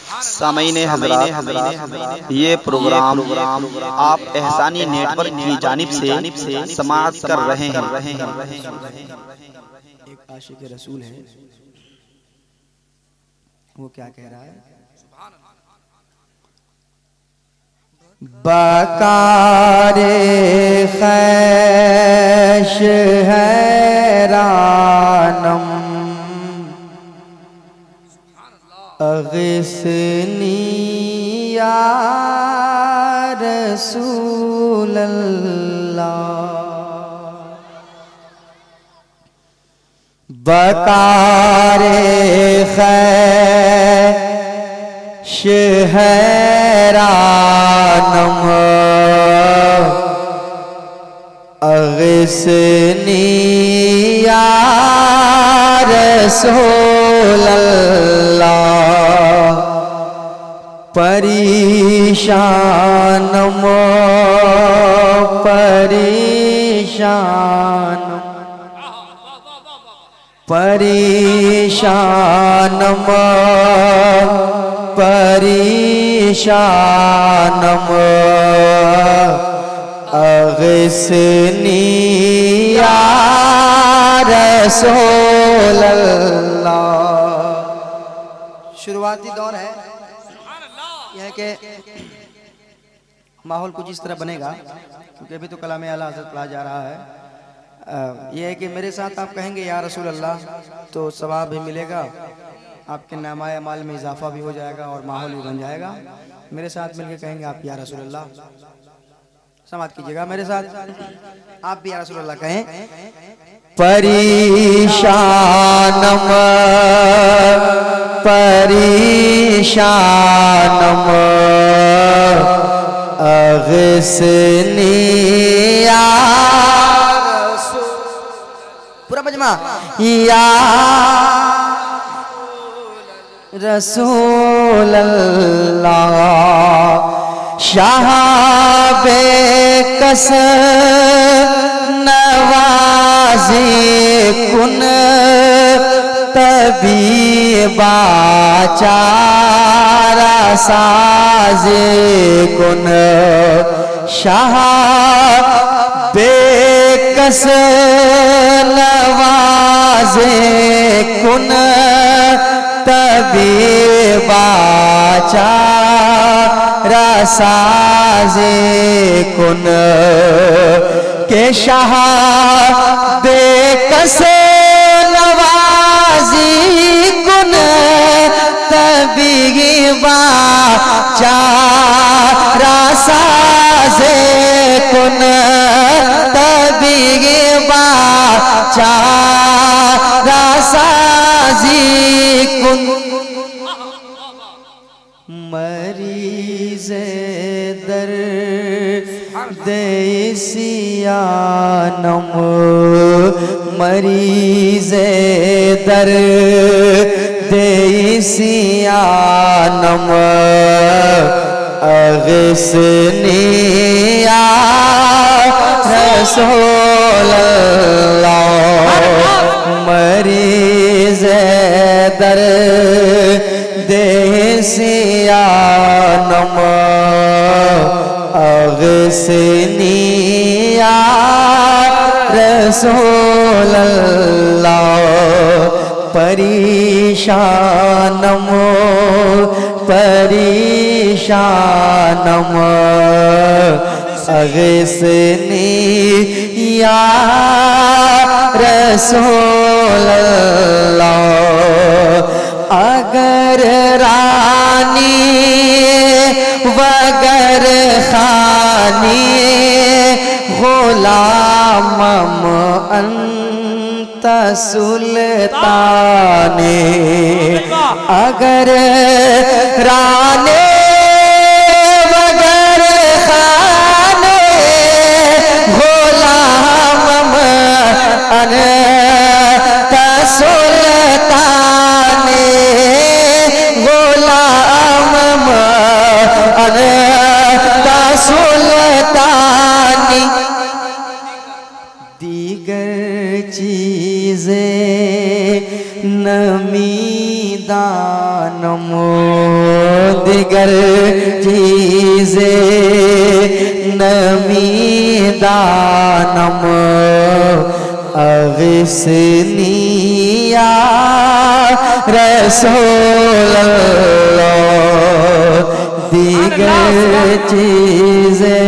सामईने हज़रात, ये प्रोग्राम आप एहसानी नेटवर्क की जानिब से समाअत कर रहे हैं। एक आशिक रसूल है, वो क्या कह रहा है? बकारे खैश हैरानम अग़िस्नी या रसूल अल्लाह। बकारे खैश हैरानम अग़िस्नी या रसूल अल्लाह। परेशानम परेशानम परेशानम परेशानम अग़िस्नी या रसूल अल्लाह। शुरुआती दौर है, यह कि माहौल कुछ इस तरह बनेगा, क्योंकि अभी तो कलाम आला हज़रत पढ़ा जा रहा है। यह है कि मेरे साथ आप कहेंगे या रसूल अल्लाह तो सवाब भी मिलेगा, आपके नामाए अमाल में इजाफा भी हो जाएगा और माहौल भी बन जाएगा। मेरे साथ मिलकर कहेंगे आप या रसूल अल्लाह, समाअत कीजिएगा मेरे साथ, आप भी या रसूल अल्लाह कहें। परेशानम परेशानम अग़िस्नी या पूरा मजमा या रसूल अल्लाह। शाहबे कस नवाज़े कुन तबीबा चारा साज़े कुन। शाहबे कस नवाज़े कुन तबीबा चारा साज़े कुन। के शाह बेकस नवाज़ी कुन तबीबा चारा साज़े कुन तबीबा चारा साज़ी कुन। मरीज़ दर्द सियानम मरीज़ दर्द सियानम अग़िस्नी या रसूल अल्लाह। मरीज़ दर्द सियानम अग़िस्नी या रसूल अल्लाह। परेशानम परेशानम अग़िस्नी या रसूल अल्लाह। अगर रानी वगर खानी गुलामम अंत सुल्ताने। अगर रानी वगर खाने गुलामम अंत सुल्ताने। गुलामम अंत सुल्तानी। दीगर चीज़ें नमी दानम दिगर चीज़े नमीदानम अगिस्नी या रसूल अल्लाह। दिगर चीज़े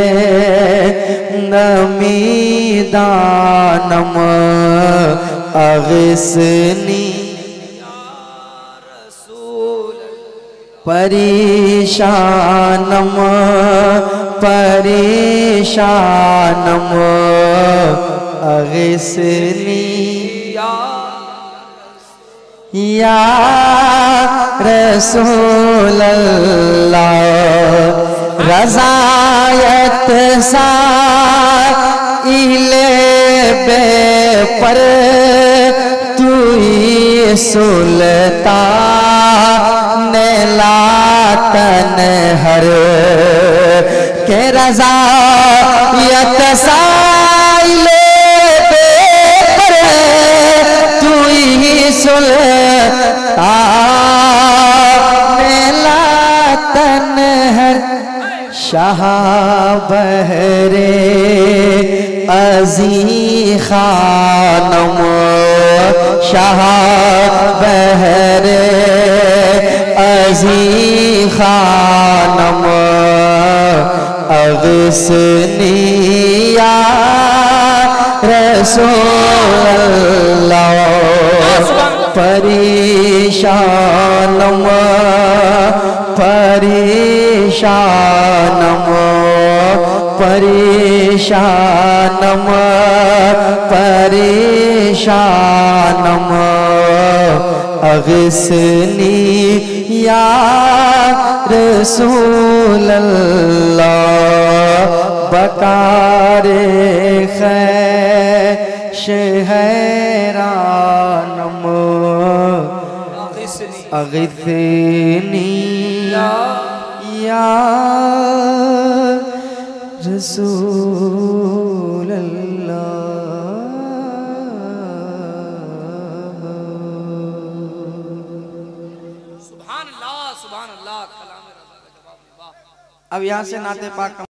नमीदानम अगिस्नी परेशानम परेशानम अगिस्नी या रसूल अल्लाह। रज़ायत सा इले बे पर तू ही सुल्तान लातन हर के रज़ायत सा इले बे पर तू ही सुल्तान लातन हर। शाह बहरे अज़ी खानम शाह बहरे अज़ी खानम अगिस्नी या रसूल अल्लाह। परेशानम परेशानम परेशानम परेशानम अगिस्नी या रसूल अल्लाह। बकारे खैश हैरानम अगिस्नी या रसूल अल्लाह। सुभान अल्लाह सुभान अल्लाह। अब यहाँ से नाते पाक